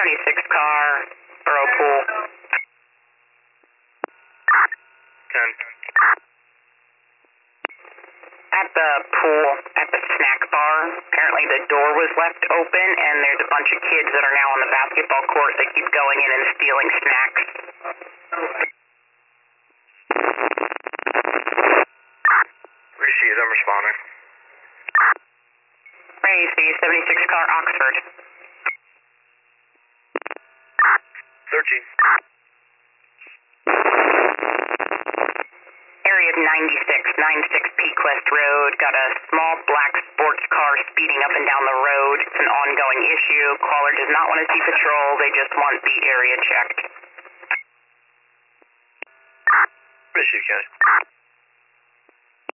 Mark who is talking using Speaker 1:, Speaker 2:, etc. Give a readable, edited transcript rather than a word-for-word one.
Speaker 1: 76 car, Borough Pool.
Speaker 2: 10.
Speaker 1: At the pool, at the snack bar, apparently the door was left open and there's a bunch of kids that are now on the basketball court that keep going in and stealing snacks.
Speaker 2: Received, I'm responding.
Speaker 1: Ready, see 76 car, Oxford.
Speaker 2: 13.
Speaker 1: Area of 96 Peak West Road. Got a small black sports car speeding up and down the road. It's an ongoing issue. Caller does not want to see patrol. They just want the area checked.
Speaker 2: Received, guys.